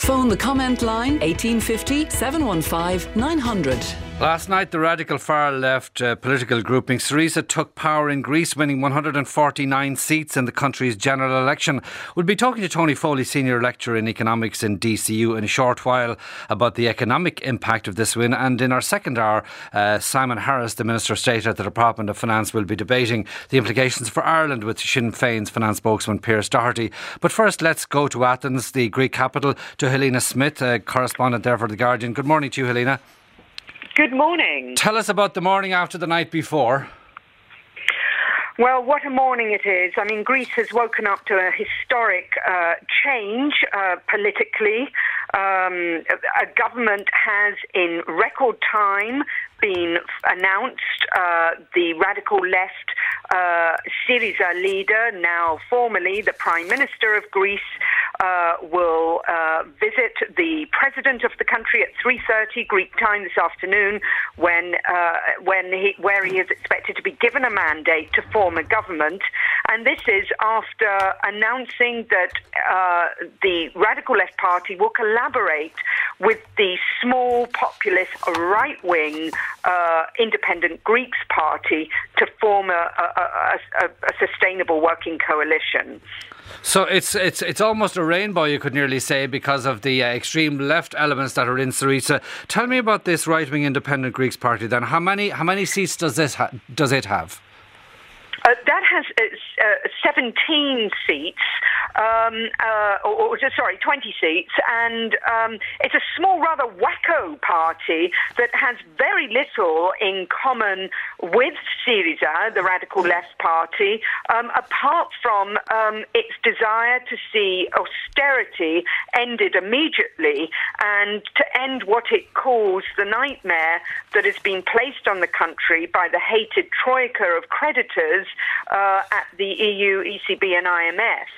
Phone the comment line 1850 715 900. Last night, the radical far-left political grouping Syriza took power in Greece, winning 149 seats in the country's general election. We'll be talking to Tony Foley, Senior Lecturer in Economics in DCU, in a short while about the economic impact of this win. And in our second hour, Simon Harris, the Minister of State at the Department of Finance, will be debating the implications for Ireland with Sinn Féin's finance spokesman Pearse Doherty. But first, let's go to Athens, the Greek capital, to Helena Smith, correspondent there for The Guardian. Good morning to you, Helena. Good morning. Tell us about the morning after the night before. Well, what a morning it is. I mean, Greece has woken up to a historic change politically. A government has, in record time, been announced. The radical left Syriza leader, now formally the Prime Minister of Greece, will visit the president of the country at 3:30 Greek time this afternoon, where he is expected to be given a mandate to form a government. And this is after announcing that the radical left party will collaborate with the small populist right-wing Independent Greeks party to form a sustainable working coalition. So it's almost a rainbow, you could nearly say, because of the extreme left elements that are in Syriza. Tell me about this right-wing Independent Greeks party then. How many seats does it have? That has 17 seats, 20 seats, and it's a small, rather wacko party that has very little in common with Syriza, the radical left party, apart from its desire to see austerity ended immediately and to end what it calls the nightmare that has been placed on the country by the hated troika of creditors at the EU, ECB and IMF.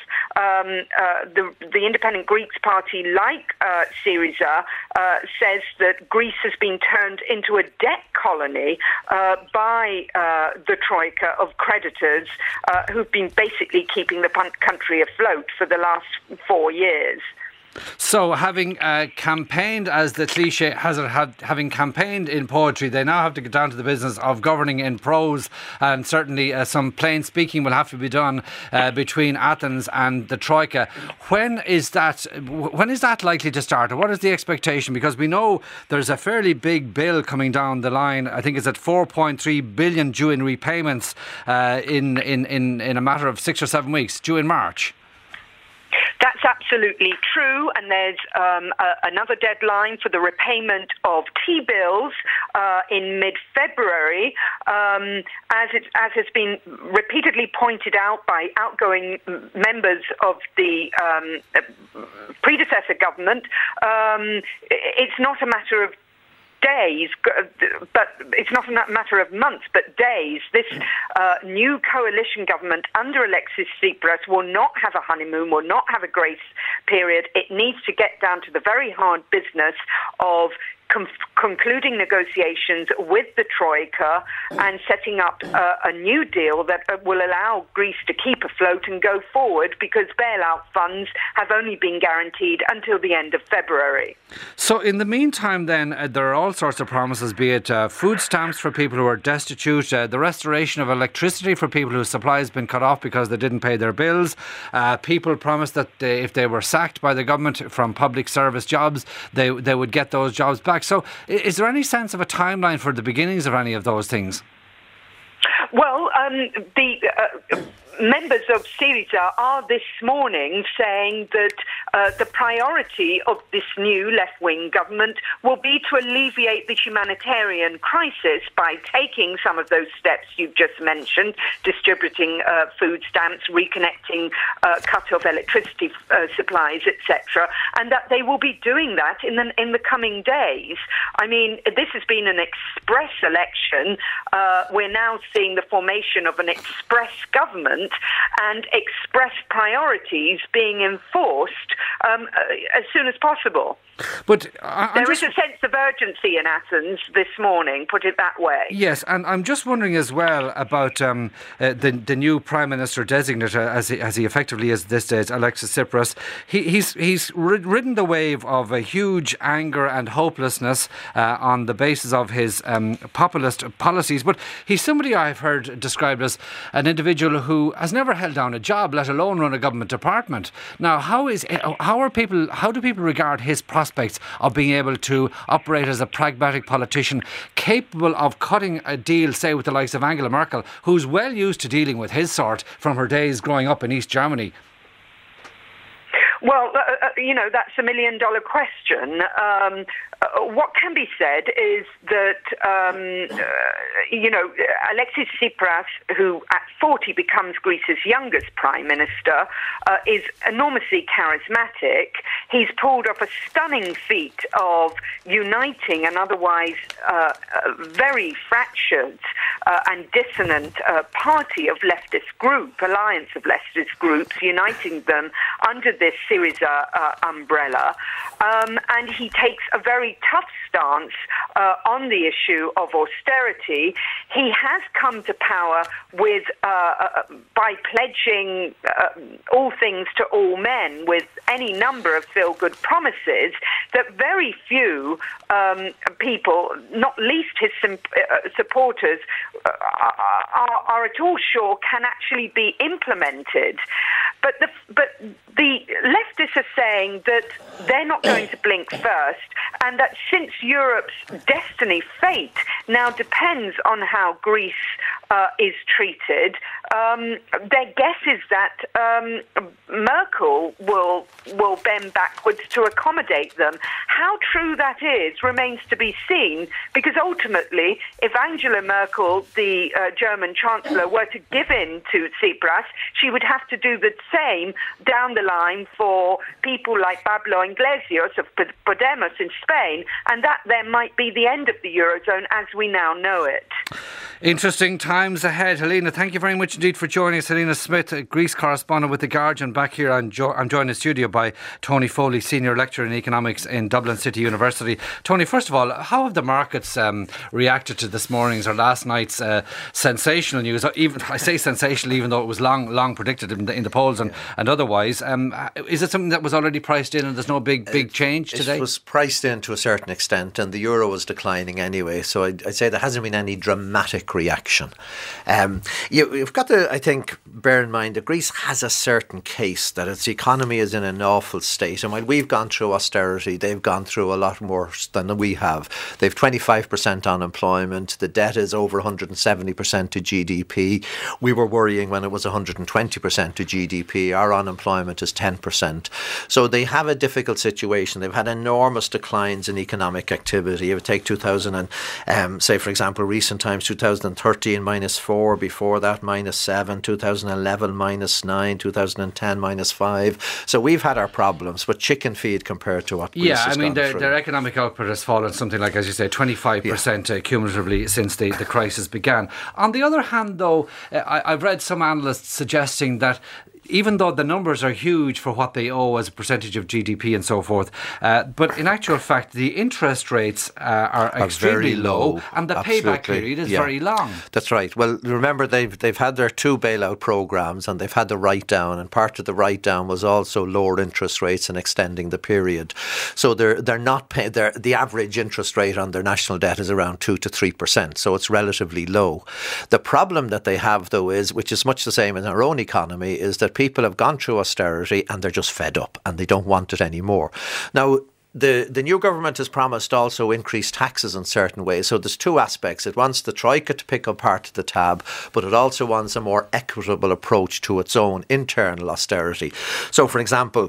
The Independent Greeks party, like Syriza, says that Greece has been turned into a debt colony by the troika of creditors who've been basically keeping the country afloat for the last 4 years. So, having campaigned, as the cliche has it, having campaigned in poetry, they now have to get down to the business of governing in prose, and certainly some plain speaking will have to be done between Athens and the Troika. When is that likely to start, or what is the expectation? Because we know there's a fairly big bill coming down the line. I think it's at 4.3 billion due in repayments in a matter of 6 or 7 weeks, due in March. That's absolutely true, and there's another deadline for the repayment of T-bills in mid-February. As has been repeatedly pointed out by outgoing members of the predecessor government, it's not a matter of days, but it's not a matter of months, but days. This new coalition government under Alexis Tsipras will not have a honeymoon, will not have a grace period. It needs to get down to the very hard business of concluding negotiations with the Troika and setting up a new deal that will allow Greece to keep afloat and go forward, because bailout funds have only been guaranteed until the end of February. So in the meantime then, there are all sorts of promises, be it food stamps for people who are destitute, the restoration of electricity for people whose supply has been cut off because they didn't pay their bills. People promised that if they were sacked by the government from public service jobs, they would get those jobs back. So is there any sense of a timeline for the beginnings of any of those things? Well, the members of Syriza are this morning saying that the priority of this new left-wing government will be to alleviate the humanitarian crisis by taking some of those steps you've just mentioned, distributing food stamps, reconnecting cut-off electricity supplies, etc., and that they will be doing that in the coming days. I mean, this has been an express election. We're now seeing the formation of an express government government and express priorities being enforced as soon as possible. But there is a sense of urgency in Athens this morning, put it that way. Yes, and I'm just wondering as well about the new Prime Minister designate, as he effectively is this days, Alexis Tsipras. He's ridden the wave of a huge anger and hopelessness on the basis of his populist policies. But he's somebody I've heard described as an individual who has never held down a job, let alone run a government department. Now, how do people regard his prospects of being able to operate as a pragmatic politician capable of cutting a deal, say, with the likes of Angela Merkel, who's well used to dealing with his sort from her days growing up in East Germany? Well, that's $1 million question. What can be said is that, Alexis Tsipras, who at 40 becomes Greece's youngest prime minister, is enormously charismatic. He's pulled off a stunning feat of uniting an otherwise very fractured and dissonant party of leftist alliance of leftist groups, uniting them under this Syriza umbrella. And he takes a very tough stance on the issue of austerity. He has come to power with by pledging all things to all men with any number of feel-good promises that very few people, not least his supporters, are at all sure can actually be implemented. But the leftists are saying that they're not going to blink first, and that since Europe's fate now depends on how Greece is treated, their guess is that Merkel will bend backwards to accommodate them. How true that is remains to be seen, because ultimately, if Angela Merkel, the German Chancellor, were to give in to Tsipras, she would have to do the same down the line for people like Pablo Iglesias of Podemos in Spain, and that then might be the end of the Eurozone as we now know it. Interesting times ahead. Helena, thank you very much indeed for joining us. Helena Smith, a Greece correspondent with The Guardian. Back here, I'm joined in studio by Tony Foley, Senior Lecturer in Economics in Dublin City University. Tony, first of all, how have the markets reacted to this morning's or last night's sensational news? Even I say sensational, even though it was long predicted in the polls and otherwise. Is it something that was already priced in and there's no big change today? It was priced in to a certain extent, and the euro was declining anyway, so I'd say there hasn't been any dramatic reaction. You've got to, I think, bear in mind that Greece has a certain case that its economy is in an awful state, and while we've gone through austerity, they've gone through a lot worse than we have. They've 25% unemployment, the debt is over 170% to GDP. We were worrying when it was 120% to GDP. Our unemployment is 10%. So they have a difficult situation. They've had enormous declines in economic activity. If you take 2000 and say, for example, recent times, 2013 -4, before that -7, 2011 -9, 2010 -5. So we've had our problems, but chicken feed compared to what Greece has gone through. Their economic output has fallen something like, as you say, 25% cumulatively since the crisis began. On the other hand, though, I've read some analysts suggesting that even though the numbers are huge for what they owe as a percentage of GDP and so forth, but in actual fact, the interest rates are extremely low, and the payback period is very long. That's right. Well, remember, they've had their 2 bailout programs, and they've had the write-down, and part of the write-down was also lower interest rates and extending the period. So they're not paying. The average interest rate on their national debt is around 2 to 3%, so it's relatively low. The problem that they have, though, is, which is much the same in our own economy, is that people have gone through austerity and they're just fed up and they don't want it anymore. Now, the new government has promised also increased taxes in certain ways. So there's 2 aspects. It wants the Troika to pick up part of the tab, but it also wants a more equitable approach to its own internal austerity. So, for example,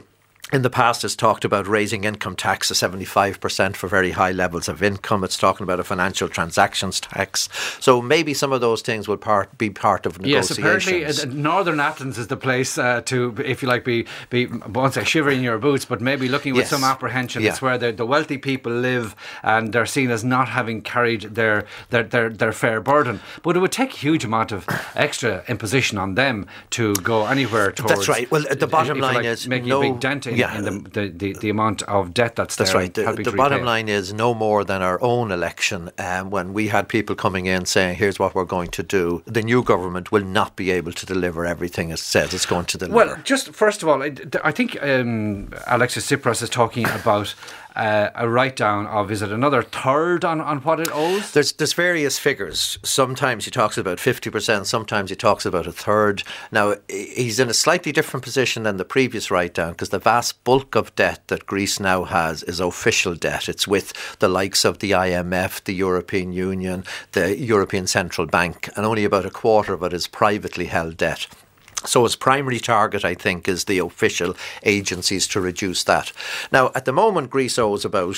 in the past has talked about raising income tax to 75% for very high levels of income. It's talking about a financial transactions tax. So maybe some of those things will be part of negotiations. Yes, apparently Northern Athens is the place to, if you like, be I won't say shivering in your boots, but maybe looking with some apprehension. It's where the wealthy people live, and they're seen as not having carried their fair burden. But it would take a huge amount of extra imposition on them to go anywhere towards. That's right. Well, the bottom line is making a big dent in the amount of debt that's there. That's right. The bottom line is no more than our own election. When we had people coming in saying, here's what we're going to do, the new government will not be able to deliver everything it says it's going to deliver. Well, just first of all, I think Alexis Tsipras is talking about a write-down of, is it another third on what it owes? There's various figures. Sometimes he talks about 50%, sometimes he talks about a third. Now, he's in a slightly different position than the previous write-down, because the vast bulk of debt that Greece now has is official debt. It's with the likes of the IMF, the European Union, the European Central Bank, and only about a quarter of it is privately held debt. So his primary target, I think, is the official agencies to reduce that. Now, at the moment, Greece owes about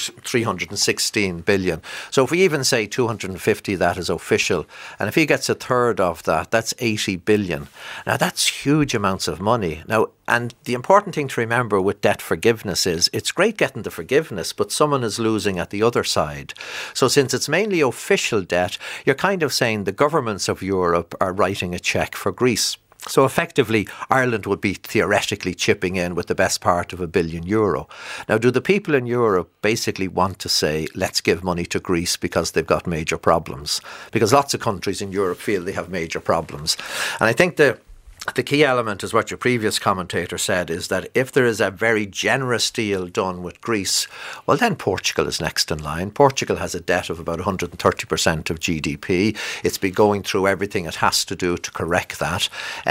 316 billion. So if we even say 250, that is official. And if he gets a third of that, that's 80 billion. Now, that's huge amounts of money. Now, and the important thing to remember with debt forgiveness is it's great getting the forgiveness, but someone is losing at the other side. So since it's mainly official debt, you're kind of saying the governments of Europe are writing a cheque for Greece. So effectively, Ireland would be theoretically chipping in with the best part of €1 billion. Now, do the people in Europe basically want to say, let's give money to Greece because they've got major problems? Because lots of countries in Europe feel they have major problems. And I think the key element is what your previous commentator said, is that if there is a very generous deal done with Greece, well, then Portugal is next in line. Portugal has a debt of about 130% of GDP. It's been going through everything it has to do to correct that.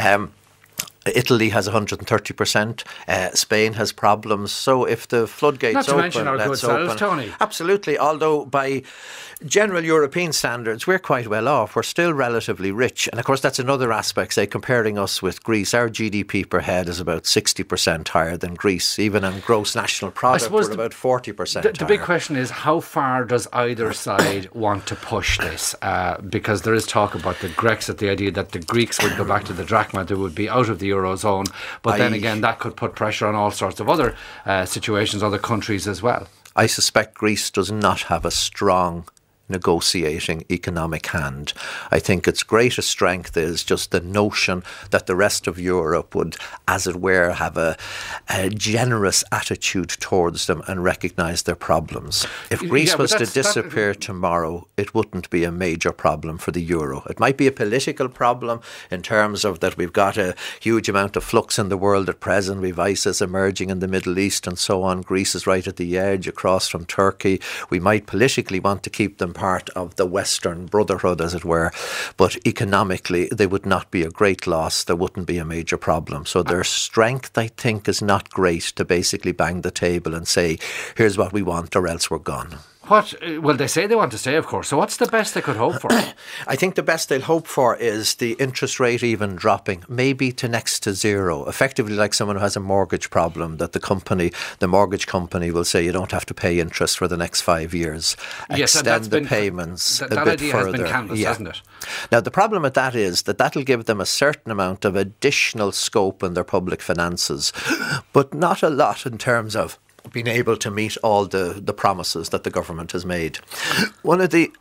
Italy has 130%. Spain has problems. So if the floodgates open, not to mention our good selves, Tony. Absolutely. Although by general European standards, we're quite well off. We're still relatively rich. And of course, that's another aspect. Say, comparing us with Greece, our GDP per head is about 60% higher than Greece. Even in gross national product, we're about 40% higher. The big question is, how far does either side want to push this? Because there is talk about the Grexit, the idea that the Greeks would go back to the drachma, they would be out of the Eurozone, but then again that could put pressure on all sorts of other situations, other countries as well. I suspect Greece does not have a strong negotiating economic hand. I think its greatest strength is just the notion that the rest of Europe would, as it were, have a generous attitude towards them and recognise their problems. If Greece was to disappear tomorrow, it wouldn't be a major problem for the euro. It might be a political problem in terms of that we've got a huge amount of flux in the world at present. We've ISIS emerging in the Middle East and so on. Greece is right at the edge across from Turkey. We might politically want to keep them part of the Western Brotherhood, as it were, but economically they would not be a great loss. There wouldn't be a major problem. So their strength, I think, is not great to basically bang the table and say, here's what we want or else we're gone. Well, they say they want to stay, of course. So what's the best they could hope for? I think the best they'll hope for is the interest rate even dropping, maybe to next to zero. Effectively, like someone who has a mortgage problem, that the mortgage company will say you don't have to pay interest for the next 5 years. Yes, extend the payments a bit further. That idea has been canvassed, hasn't it? Now, the problem with that is that that'll give them a certain amount of additional scope in their public finances, but not a lot in terms of being able to meet all the promises that the government has made. One of the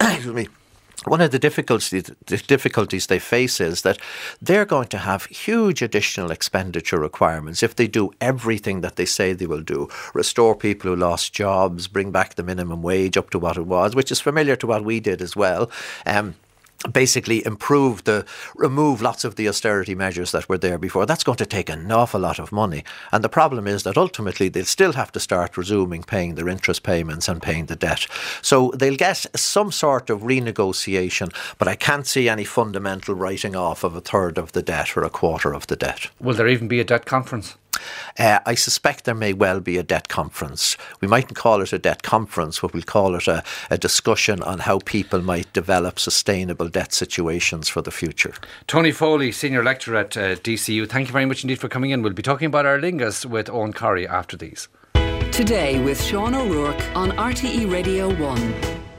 difficulties they face is that they're going to have huge additional expenditure requirements if they do everything that they say they will do. Restore people who lost jobs, bring back the minimum wage up to what it was, which is familiar to what we did as well. Basically remove lots of the austerity measures that were there before. That's going to take an awful lot of money. And the problem is that ultimately they'll still have to start resuming paying their interest payments and paying the debt. So they'll get some sort of renegotiation, but I can't see any fundamental writing off of a third of the debt or a quarter of the debt. Will there even be a debt conference? I suspect there may well be a debt conference. We mightn't call it a debt conference, but we'll call it a discussion on how people might develop sustainable debt situations for the future. Tony Foley, Senior Lecturer at DCU, thank you very much indeed for coming in. We'll be talking about Aer Lingus with Owen Corrie after these. Today with Sean O'Rourke on RTE Radio 1.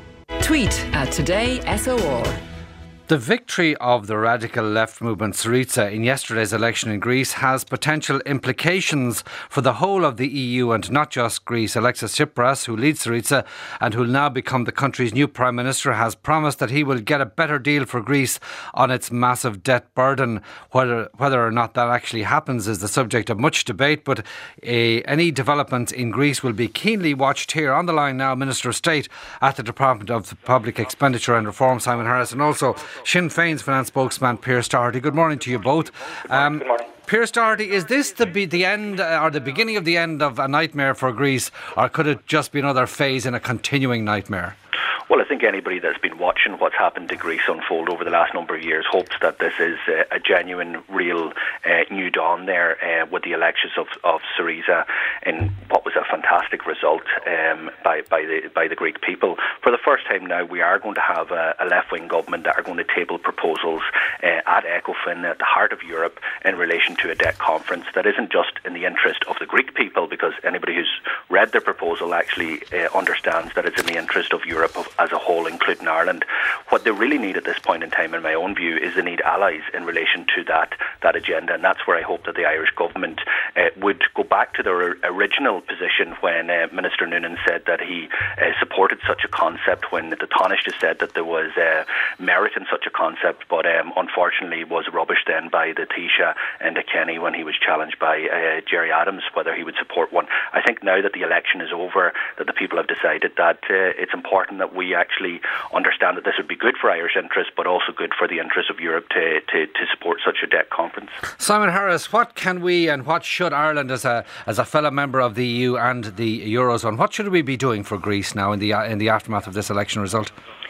Tweet at TodaySOR. The victory of the radical left movement Syriza in yesterday's election in Greece has potential implications for the whole of the EU and not just Greece. Alexis Tsipras, who leads Syriza and who will now become the country's new Prime Minister, has promised that he will get a better deal for Greece on its massive debt burden. Whether or not that actually happens is the subject of much debate, but any development in Greece will be keenly watched. Here on the line now, Minister of State at the Department of Public Expenditure and Reform, Simon Harris, and also Sinn Féin's finance spokesman, Pearse Doherty. Good morning to you both. Good morning. Pearse Doherty, is this the end or the beginning of the end of a nightmare for Greece, or could it just be another phase in a continuing nightmare? Well, I think anybody that's been watching what's happened to Greece unfold over the last number of years hopes that this is a genuine, real new dawn there with the elections of Syriza in what was a fantastic result by the Greek people. For the first time now, we are going to have a left-wing government that are going to table proposals at ECOFIN, at the heart of Europe, in relation to a debt conference that isn't just in the interest of the Greek people, because anybody who's read their proposal actually understands that it's in the interest of Europe as a whole, including Ireland. What they really need at this point in time, in my own view, is they need allies in relation to that agenda, and that's where I hope that the Irish government would go back to their original position when Minister Noonan said that he supported such a concept, when the Taoiseach said that there was merit in such a concept, but unfortunately was rubbish then by the Taoiseach and the Kenny when he was challenged by Gerry Adams whether he would support one. I think now that the election is over, that the people have decided that it's important that we actually understand that this would be good for Irish interests, but also good for the interests of Europe to support such a debt conference. Simon Harris, what can we and what should Ireland, as a fellow member of the EU and the Eurozone, what should we be doing for Greece now in the aftermath of this election result?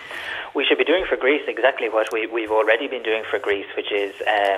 We should be doing for Greece exactly what we've already been doing for Greece, which is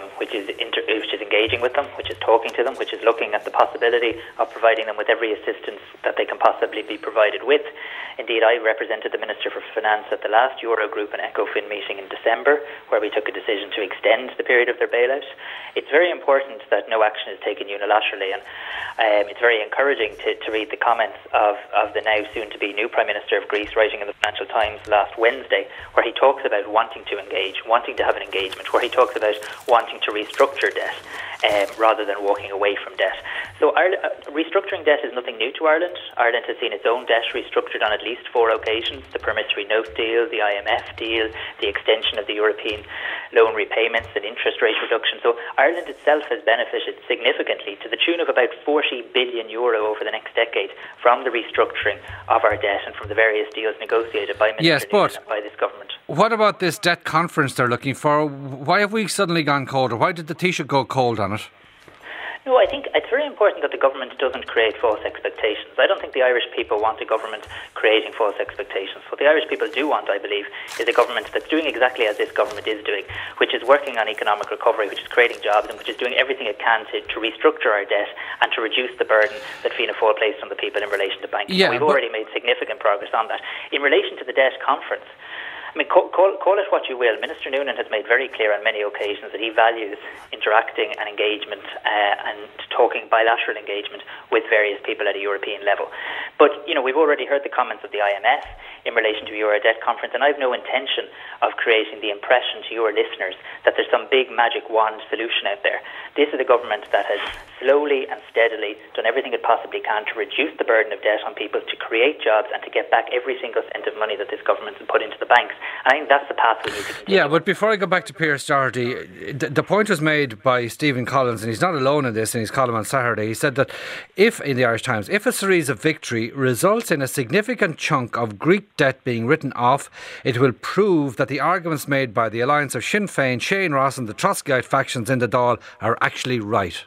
engaging with them, which is talking to them, which is looking at the possibility of providing them with every assistance that they can possibly be provided with. Indeed, I represented the Minister for Finance at the last Eurogroup and ECOFIN meeting in December, where we took a decision to extend the period of their bailout. It's very important that no action is taken unilaterally, and it's very encouraging to read the comments of the now soon-to-be new Prime Minister of Greece, writing in the Financial Times last Wednesday, where he talks about wanting to engage, wanting to have an engagement, where he talks about wanting to restructure debt rather than walking away from debt. So restructuring debt is nothing new to Ireland. Ireland has seen its own debt restructured on at least 4 occasions: the promissory note deal, the IMF deal, the extension of the European loan repayments and interest rate reduction. So Ireland itself has benefited significantly, to the tune of about €40 billion over the next decade, from the restructuring of our debt and from the various deals negotiated by Minister Noonan and by this government. What about this debt conference they're looking for? Why have we suddenly gone cold, or why did the Taoiseach go cold on it? No, I think it's very important that the government doesn't create false expectations. I don't think the Irish people want a government creating false expectations. What the Irish people do want, I believe, is a government that's doing exactly as this government is doing, which is working on economic recovery, which is creating jobs, and which is doing everything it can to restructure our debt and to reduce the burden that Fianna Fáil placed on the people in relation to banking. We've already made significant progress on that. In relation to the debt conference, I mean, call it what you will. Minister Noonan has made very clear on many occasions that he values interacting and engagement and talking bilateral engagement with various people at a European level. But, we've already heard the comments of the IMF in relation to a Euro debt conference, and I have no intention of creating the impression to your listeners that there's some big magic wand solution out there. This is a government that has slowly and steadily done everything it possibly can to reduce the burden of debt on people, to create jobs, and to get back every single cent of money that this government has put into the banks. I think that's the path we need to continue. Yeah, but before I go back to Pearse Doherty, the point was made by Stephen Collins, and he's not alone in this, in his column on Saturday. He said that in the Irish Times, if a Syriza victory results in a significant chunk of Greek debt being written off, it will prove that the arguments made by the alliance of Sinn Féin, Shane Ross and the Trotskyite factions in the Dáil are actually right.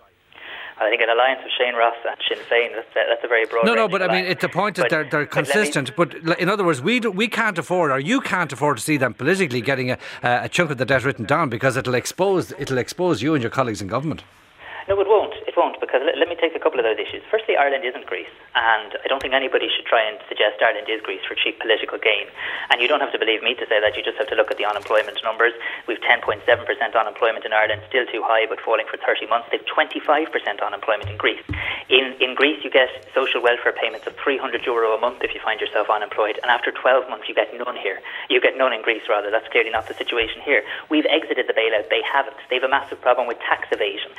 I think an alliance of Shane Ross and Sinn Féin, that's a very broad. No, but I mean, the point is they're consistent. But in other words, we can't afford, or you can't afford, to see them politically getting a chunk of the debt written down, because it'll expose you and your colleagues in government. No, it won't. It won't, because let me take a couple of those issues. Firstly, Ireland isn't Greece, and I don't think anybody should try and suggest Ireland is Greece for cheap political gain. And you don't have to believe me to say that, you just have to look at the unemployment numbers. We've 10.7% unemployment in Ireland, still too high, but falling for 30 months. They've 25% unemployment in Greece. In Greece, you get social welfare payments of €300 a month if you find yourself unemployed, and after 12 months you get none here. You get none in Greece, rather. That's clearly not the situation here. We've exited the bailout. They haven't. They have a massive problem with tax evasion.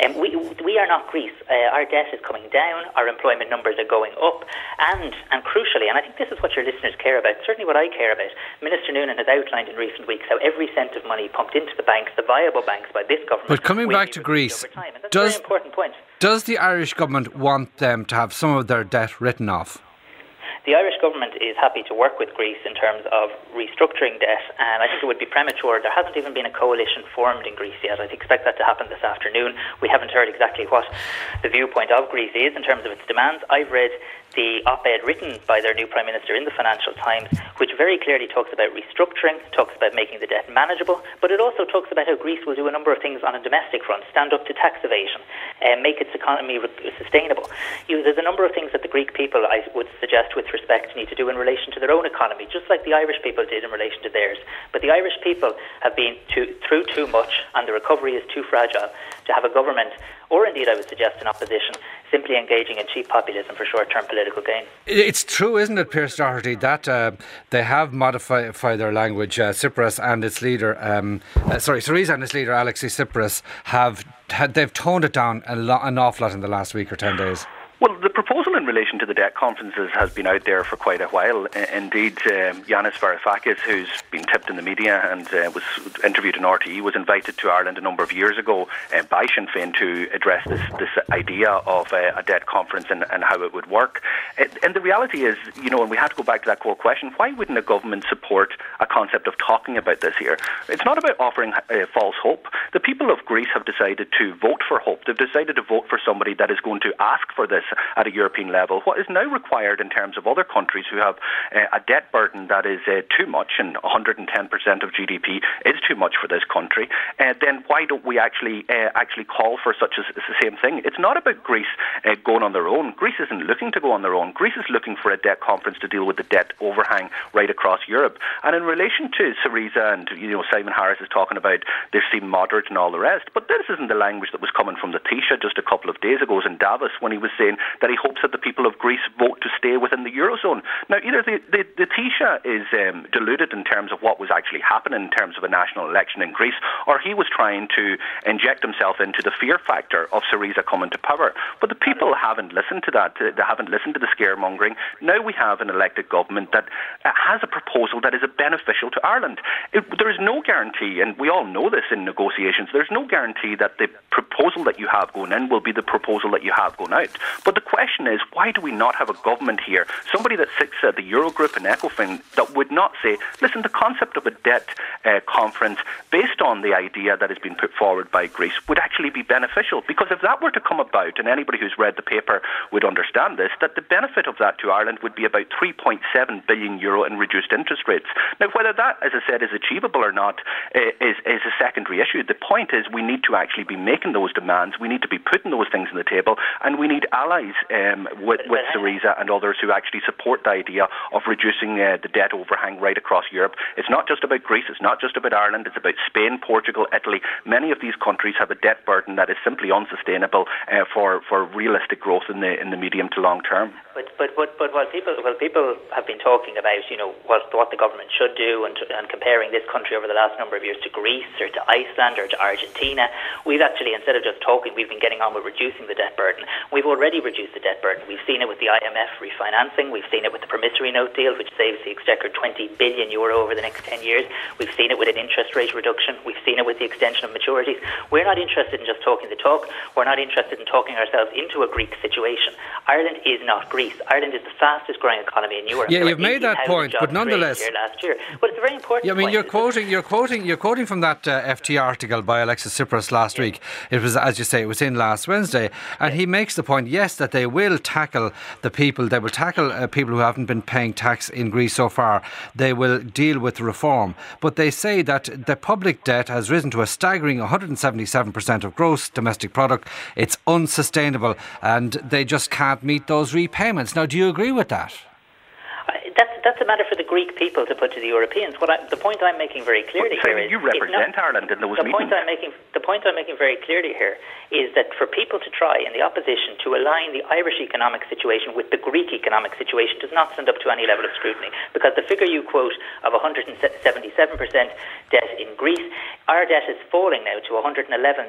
We are not Greece. Our debt is coming down, our employment numbers are going up, and crucially, and I think this is what your listeners care about, certainly what I care about, Minister Noonan has outlined in recent weeks how every cent of money pumped into the banks, the viable banks by this government... But coming back to Greece, that's a very important point. Does the Irish government want them to have some of their debt written off? The Irish government is happy to work with Greece in terms of restructuring debt, and I think it would be premature. There hasn't even been a coalition formed in Greece yet. I'd expect that to happen this afternoon. We haven't heard exactly what the viewpoint of Greece is in terms of its demands. I've read the op-ed written by their new Prime Minister in the Financial Times, which very clearly talks about restructuring, talks about making the debt manageable, but it also talks about how Greece will do a number of things on a domestic front, stand up to tax evasion, and make its economy sustainable. There's a number of things that the Greek people, I would suggest with respect, need to do in relation to their own economy, just like the Irish people did in relation to theirs. But the Irish people have been through too much, and the recovery is too fragile to have a government, or indeed I would suggest an opposition, simply engaging in cheap populism for short-term political gain. It's true, isn't it, Pierce Doherty, that they have modified their language. Tsipras and its leader, Syriza and its leader, Alexis Tsipras, they've toned it down an awful lot in the last week or 10 days. Well, the proposal in relation to the debt conferences has been out there for quite a while. Indeed, Yanis Varoufakis, who's been tipped in the media and was interviewed in RTE, was invited to Ireland a number of years ago by Sinn Féin to address this idea of a debt conference and how it would work. And the reality is, and we have to go back to that core question, why wouldn't a government support a concept of talking about this here? It's not about offering false hope. The people of Greece have decided to vote for hope. They've decided to vote for somebody that is going to ask for this at a European level. What is now required in terms of other countries who have a debt burden that is too much, and 110% of GDP is too much for this country, then why don't we actually call for such as the same thing? It's not about Greece going on their own. Greece isn't looking to go on their own. Greece is looking for a debt conference to deal with the debt overhang right across Europe. And in relation to Syriza and Simon Harris is talking about they seem moderate and all the rest, but this isn't the language that was coming from the Taoiseach just a couple of days ago in Davos when he was saying that he hopes that the people of Greece vote to stay within the Eurozone. Now, either the Taoiseach is deluded in terms of what was actually happening in terms of a national election in Greece, or he was trying to inject himself into the fear factor of Syriza coming to power. But the people haven't listened to that. They haven't listened to the scaremongering. Now we have an elected government that has a proposal that is beneficial to Ireland. There is no guarantee, and we all know this in negotiations, there's no guarantee that the proposal that you have going in will be the proposal that you have going out. But the question is, why do we not have a government here, somebody that sits at the Eurogroup and ECOFIN, that would not say, listen, the concept of a debt conference based on the idea that has been put forward by Greece would actually be beneficial? Because if that were to come about, and anybody who's read the paper would understand this, that the benefit of that to Ireland would be about €3.7 billion in reduced interest rates. Now, whether that, as I said, is achievable or not is a secondary issue. The point is we need to actually be making those demands, we need to be putting those things on the table, and we need allies with Syriza and others who actually support the idea of reducing the debt overhang right across Europe. It's not just about Greece, it's not just about Ireland, it's about Spain, Portugal, Italy. Many of these countries have a debt burden that is simply unsustainable for realistic growth in the medium to long term. But while people have been talking about what the government should do and comparing this country over the last number of years to Greece or to Iceland or to Argentina, we've actually, instead of just talking, we've been getting on with reducing the debt burden. We've already reduced the debt burden. We've seen it with the IMF refinancing. We've seen it with the promissory note deal, which saves the Exchequer €20 billion over the next 10 years. We've seen it with an interest rate reduction. We've seen it with the extension of maturities. We're not interested in just talking the talk. We're not interested in talking ourselves into a Greek situation. Ireland is not Greece. Ireland is the fastest growing economy in Europe. Yeah, you've made that point, but nonetheless, last year. But it's a very important. Yeah, I mean, point. you're quoting from that FT article held by Alexis Tsipras last week. It was, as you say, it was in last Wednesday. And he makes the point, yes, that they will tackle people who haven't been paying tax in Greece so far. They will deal with reform. But they say that the public debt has risen to a staggering 177% of gross domestic product. It's unsustainable and they just can't meet those repayments. Now, do you agree with that? That's a matter for the Greek people to put to the Europeans. The point I'm making very clearly here is... You represent Ireland in those meetings. The point I'm making very clearly here is that for people to try in the opposition to align the Irish economic situation with the Greek economic situation does not stand up to any level of scrutiny, because the figure you quote of 177% debt in Greece, our debt is falling now to 111%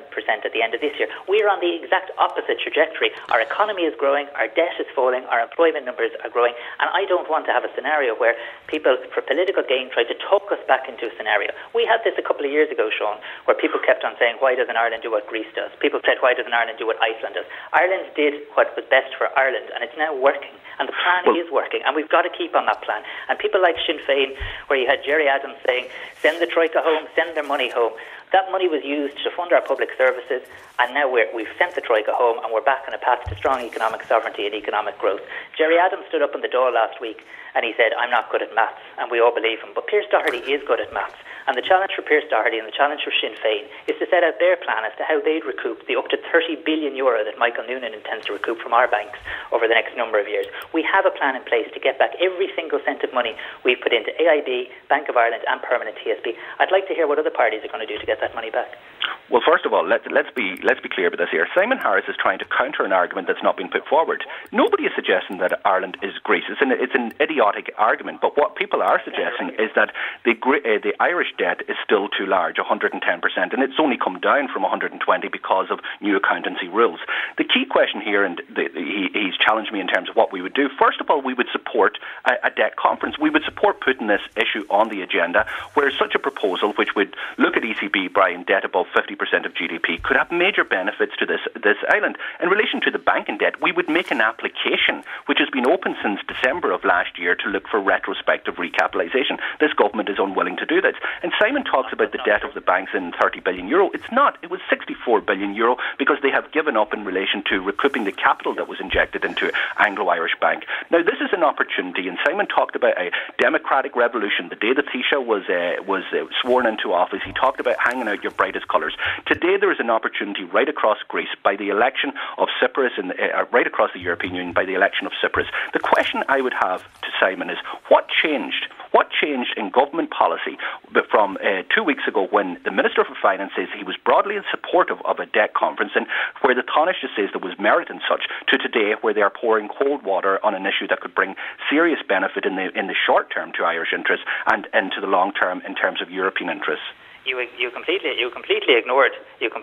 at the end of this year. We are on the exact opposite trajectory. Our economy is growing, our debt is falling, our employment numbers are growing, and I don't want to have a scenario where people, for political gain, try to talk us back into a scenario. We had this a couple of years ago, Sean, where people kept on saying, why doesn't Ireland do what Greece does? People said, why doesn't Ireland do what Iceland does? Ireland did what was best for Ireland, and it's now working. And the plan is working, and we've got to keep on that plan. And people like Sinn Féin, where you had Gerry Adams saying, send the Troika home, send their money home. That money was used to fund our public services, and now we've sent the Troika home, and we're back on a path to strong economic sovereignty and economic growth. Gerry Adams stood up in the Dáil last week, and he said, I'm not good at maths, and we all believe him. But Pearse Doherty is good at maths. And the challenge for Pearse Doherty and the challenge for Sinn Féin is to set out their plan as to how they'd recoup the up to €30 billion that Michael Noonan intends to recoup from our banks over the next number of years. We have a plan in place to get back every single cent of money we've put into AIB, Bank of Ireland and Permanent TSB. I'd like to hear what other parties are going to do to get that money back. Well, first of all, let's be clear about this here. Simon Harris is trying to counter an argument that's not been put forward. Nobody is suggesting that Ireland is Greece. It's an idiotic argument. But what people are suggesting is that the Irish debt is still too large, 110%, and it's only come down from 120 because of new accountancy rules. The key question here, and he's challenged me in terms of what we would do. First of all, we would support a debt conference. We would support putting this issue on the agenda, where such a proposal, which would look at ECB buying debt above 50% of GDP, could have major benefits to this island. In relation to the banking debt, we would make an application, which has been open since December of last year, to look for retrospective recapitalisation. This government is unwilling to do this. And Simon talks about the debt of the banks in €30 billion. It's not. It was €64 billion because they have given up in relation to recouping the capital that was injected into Anglo-Irish Bank. Now, this is an opportunity, and Simon talked about a democratic revolution. The day that Taoiseach was sworn into office, he talked about hanging out your brightest colours. Today, there is an opportunity right across Greece by the election of Tsipras, and right across the European Union by the election of Tsipras. The question I would have to Simon is, what changed? What changed in government policy from 2 weeks ago, when the Minister for Finance says he was broadly in support of a debt conference, and where the Taoiseach just says there was merit in such, to today where they are pouring cold water on an issue that could bring serious benefit in the short term to Irish interests and into the long term in terms of European interests? You completely ignored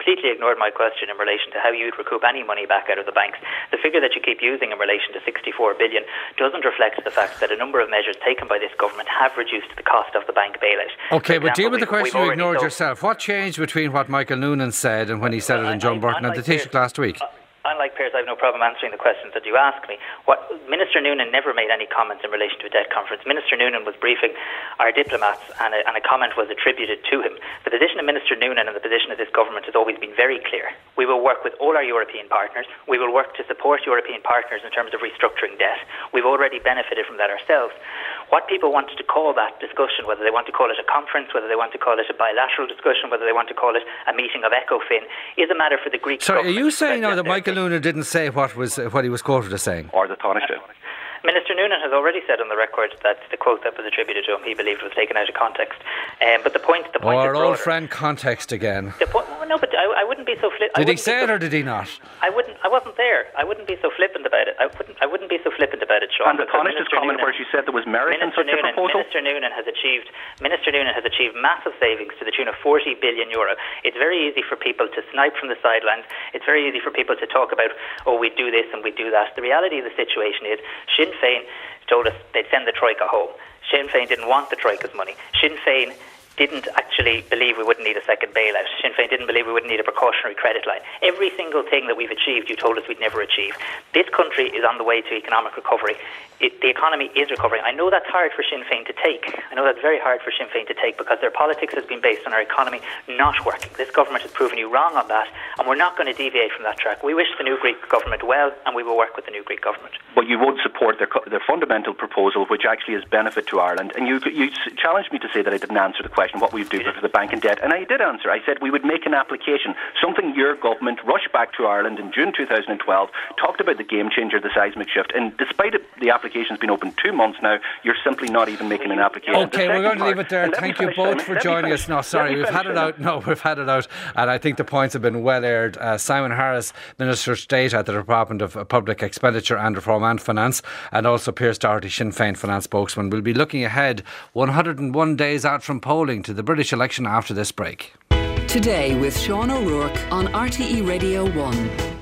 my question in relation to how you'd recoup any money back out of the banks. The figure that you keep using in relation to 64 billion doesn't reflect the fact that a number of measures taken by this government have reduced the cost of the bank bailout. Okay, but deal with the question you ignored yourself. What changed between what Michael Noonan said and when he said it in John Burton and the Taoiseach last week? Unlike Pearse, I have no problem answering the questions that you ask me. Minister Noonan never made any comments in relation to a debt conference. Minister Noonan was briefing our diplomats, and a comment was attributed to him. The position of Minister Noonan and the position of this government has always been very clear. We will work with all our European partners. We will work to support European partners in terms of restructuring debt. We've already benefited from that ourselves. What people want to call that discussion, whether they want to call it a conference, whether they want to call it a bilateral discussion, whether they want to call it a meeting of ECOFIN, is a matter for the Greek government. Sorry, are you saying now that Michael Noonan didn't say what he was quoted as saying? Or the Taoiseach? Minister Noonan has already said on the record that the quote that was attributed to him he believed was taken out of context. But the point our old friend context again. No, but I wouldn't be so flippant. Did he say it or did he not? I wasn't there. I wouldn't be so flippant about it. I wouldn't be so flippant about it, Sean. And the Taoiseach's comment where she said there was merit in such a proposal? Minister Noonan has achieved massive savings to the tune of €40 billion. It's very easy for people to snipe from the sidelines. It's very easy for people to talk about, we do this and we do that. The reality of the situation is Sinn Féin told us they'd send the Troika home. Sinn Féin didn't want the Troika's money. Sinn Féin didn't actually believe we wouldn't need a second bailout. Sinn Féin didn't believe we wouldn't need a precautionary credit line. Every single thing that we've achieved, you told us we'd never achieve. This country is on the way to economic recovery. the economy is recovering. I know that's hard for Sinn Féin to take. I know that's very hard for Sinn Féin to take because their politics has been based on our economy not working. This government has proven you wrong on that, and we're not going to deviate from that track. We wish the new Greek government well, and we will work with the new Greek government. But you would support their fundamental proposal, which actually is benefit to Ireland. And you challenged me to say that I didn't answer the question, what we would do for the banking debt. And I did answer. I said we would make an application, something your government rushed back to Ireland in June 2012, talked about the game changer, the seismic shift. And despite the application's been open 2 months now, you're simply not even making an application. Okay, we're going to leave it there. Thank you both for joining us. No, sorry, we've had it out. No, we've had it out. And I think the points have been well aired. Simon Harris, Minister of State at the Department of Public Expenditure and Reform and Finance, and also Pierce Doherty, Sinn Féin finance spokesman. We'll be looking ahead 101 days out from polling to the British election after this break. Today with Sean O'Rourke on RTE Radio 1.